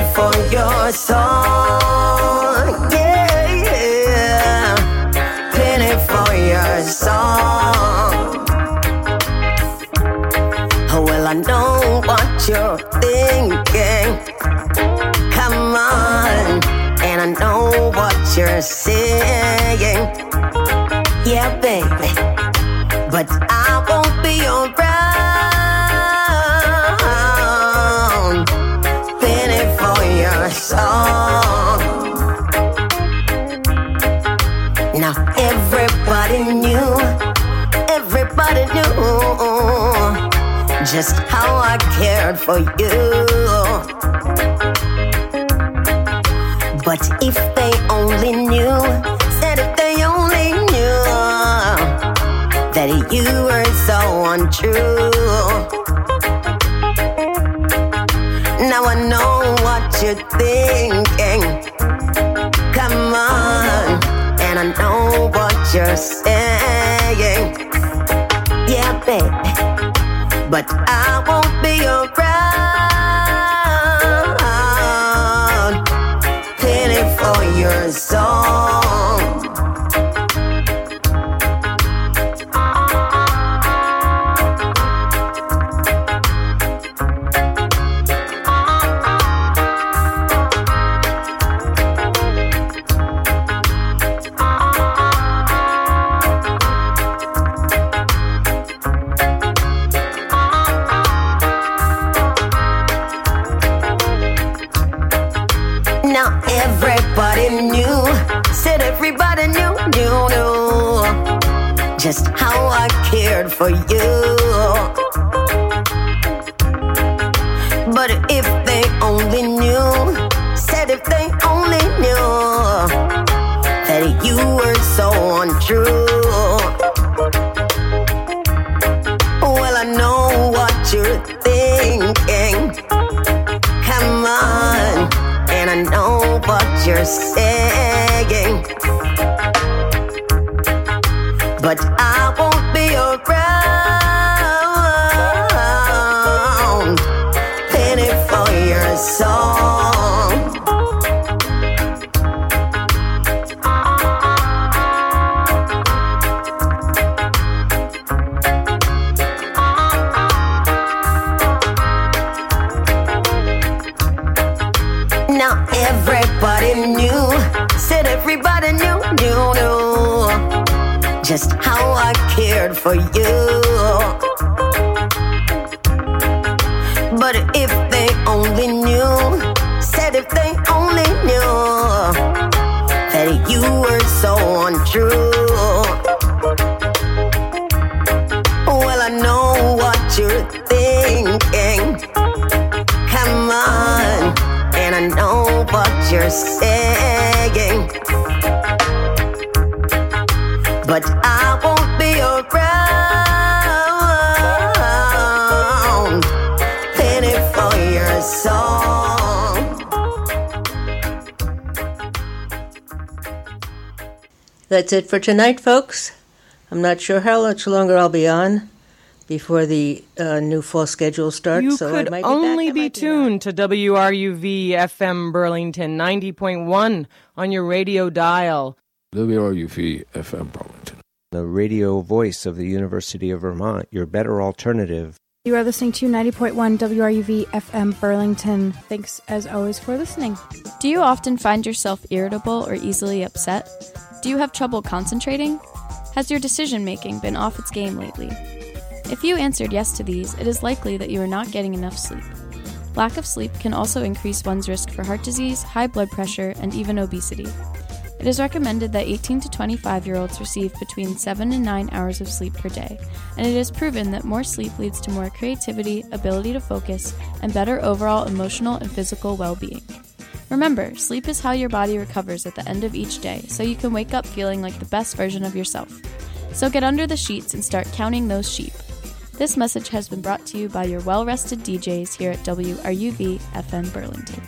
for your song. Yeah, yeah. Pity for your song. Well, I know what you're thinking. Come on. And I know what you're saying. Yeah, baby. But I won't be around. Pity for your song. Now everybody knew just how I cared for you. But if they only knew, said if they only knew that you were so untrue. Now I know what you're thinking. Come on, and I know what you're saying. Yeah, baby, but I won't be around. Pity for your song. Everybody knew, said everybody knew just how I cared for you. But if they only knew, said if they only knew that you were so untrue. Well, I know what you're thinking. Come on. And I know what you're saying, but I won't be around. Pity for your song. Now everybody knew, said everybody knew just how I cared for you. But if they only knew, said if they only knew that you were so untrue. Well, I know what you're thinking. Come on. And I know what you're saying, but I won't be around. Pity for your song. That's it for tonight, folks. I'm not sure how much longer I'll be on before the new fall schedule starts. You so could only be tuned to WRUV FM Burlington 90.1 on your radio dial. WRUV FM Burlington. The radio voice of the University of Vermont, your better alternative. You are listening to 90.1 WRUV FM Burlington. Thanks, as always, for listening. Do you often find yourself irritable or easily upset? Do you have trouble concentrating? Has your decision-making been off its game lately? If you answered yes to these, it is likely that you are not getting enough sleep. Lack of sleep can also increase one's risk for heart disease, high blood pressure, and even obesity. It is recommended that 18 to 25-year-olds receive between 7 and 9 hours of sleep per day, and it is proven that more sleep leads to more creativity, ability to focus, and better overall emotional and physical well-being. Remember, sleep is how your body recovers at the end of each day, so you can wake up feeling like the best version of yourself. So get under the sheets and start counting those sheep. This message has been brought to you by your well-rested DJs here at WRUV FM Burlington.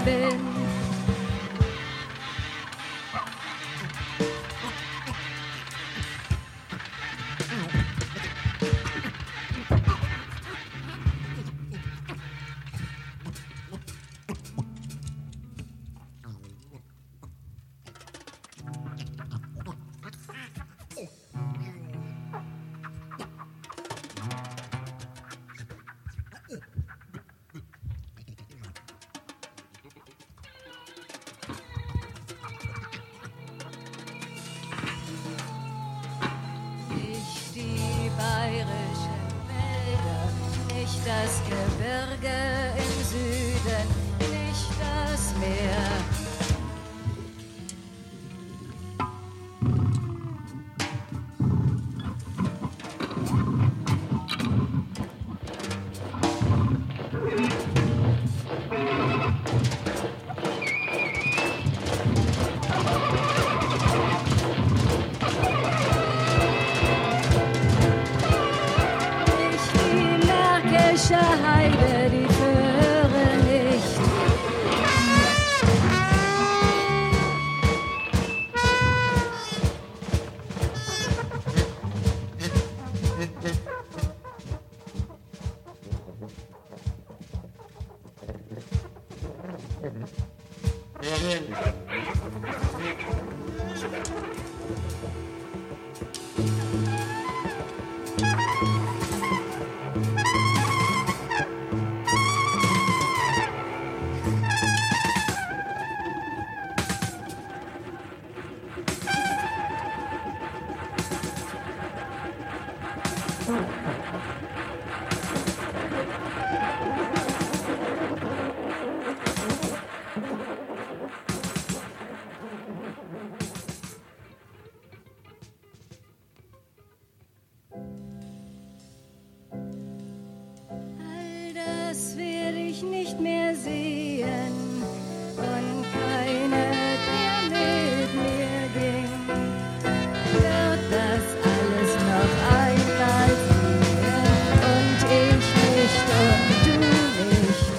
bin. Das Gebirge im Süden, nicht das Meer. Heide, die führe nicht. All das werde ich nicht mehr sehen und keiner, der mit mir ging, wird das alles noch einmal sehen und ich nicht und du nicht.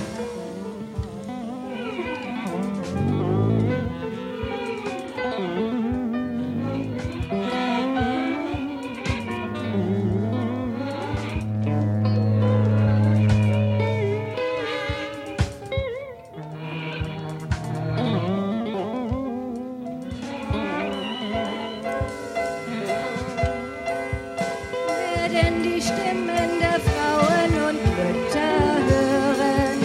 Werden die Stimmen der Frauen und Mütter hören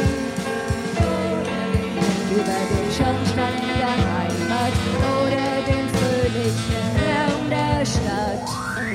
über den Schornstein der Heimat oder den fröhlichen Lärm der Stadt.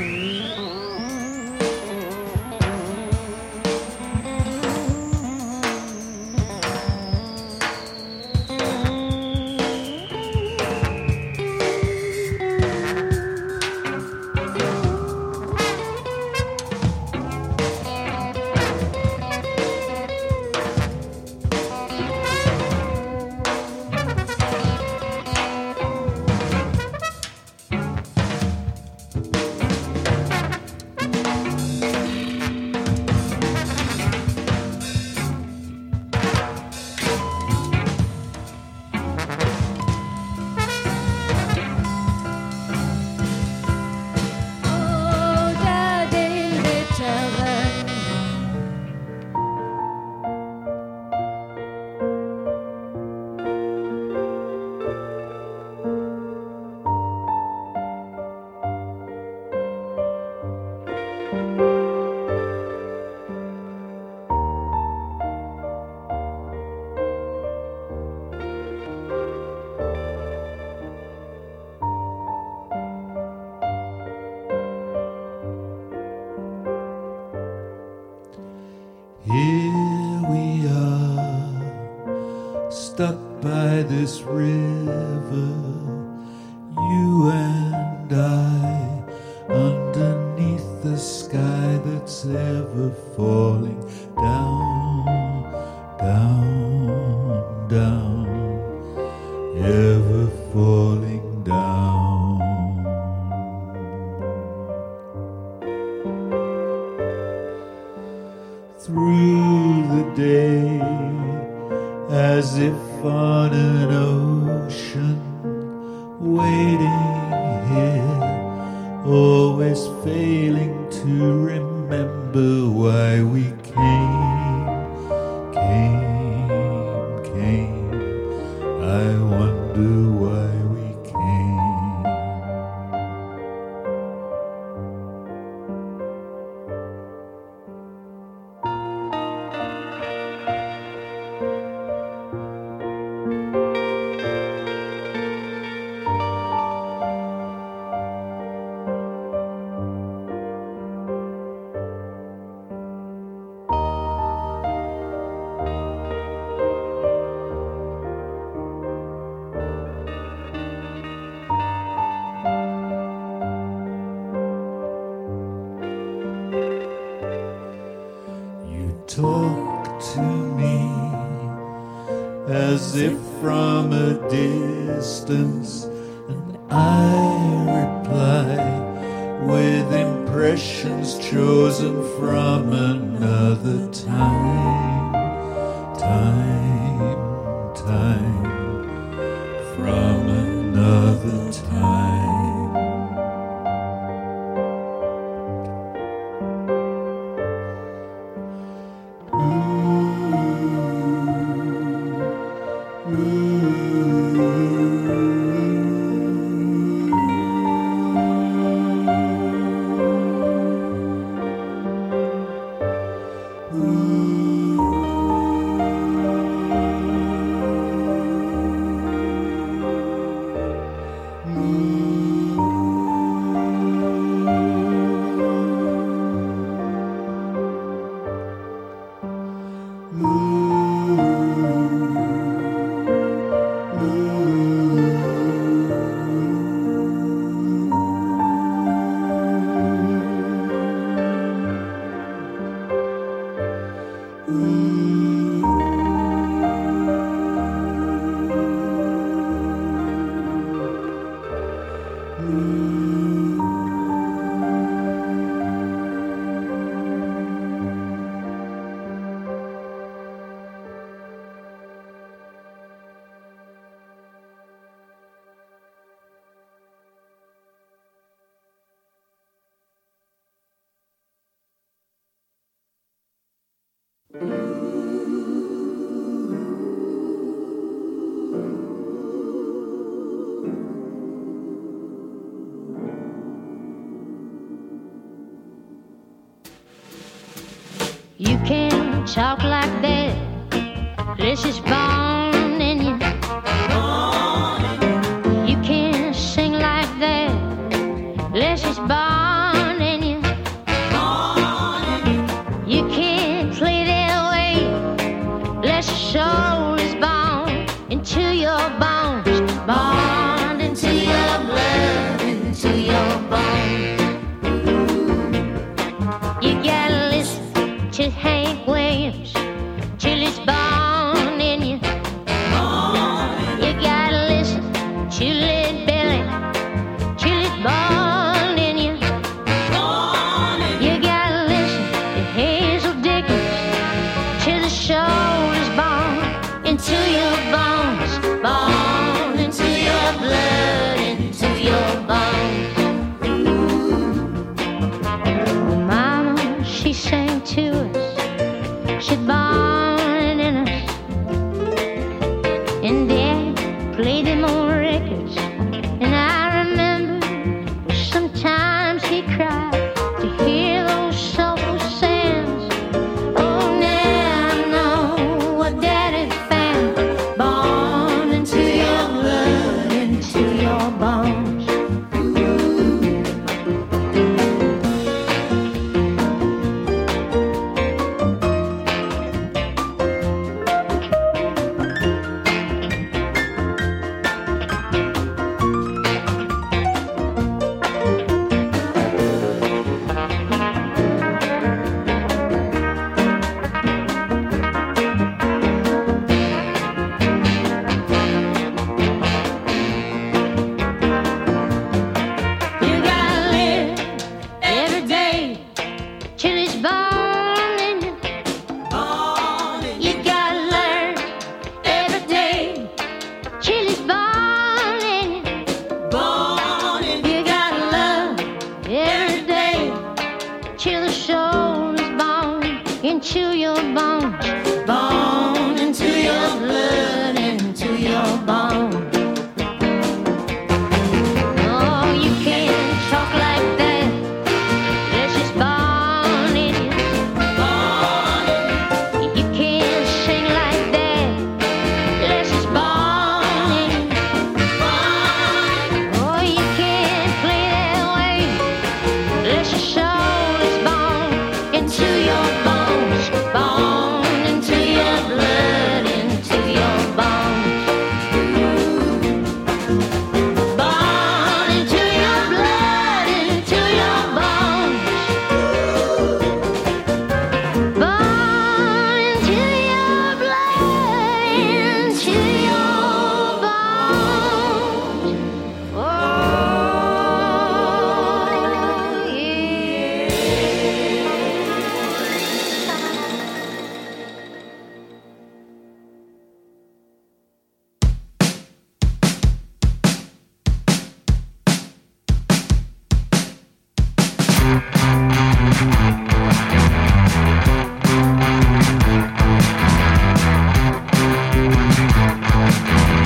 Oder den Bitteren. Here we are, stuck by this river, you and I, underneath the sky that's ever falling down, down, down, ever falling down. Through the day, as if on an ocean, waiting here, always failing to remember why we came. I wonder why we came. Talk to me as if from a distance, and I reply with impressions chosen from another time, from another time. You can't talk like that. This is born in you. You can't sing like that. This is born in you. You can't play that way. This soul is born into your body.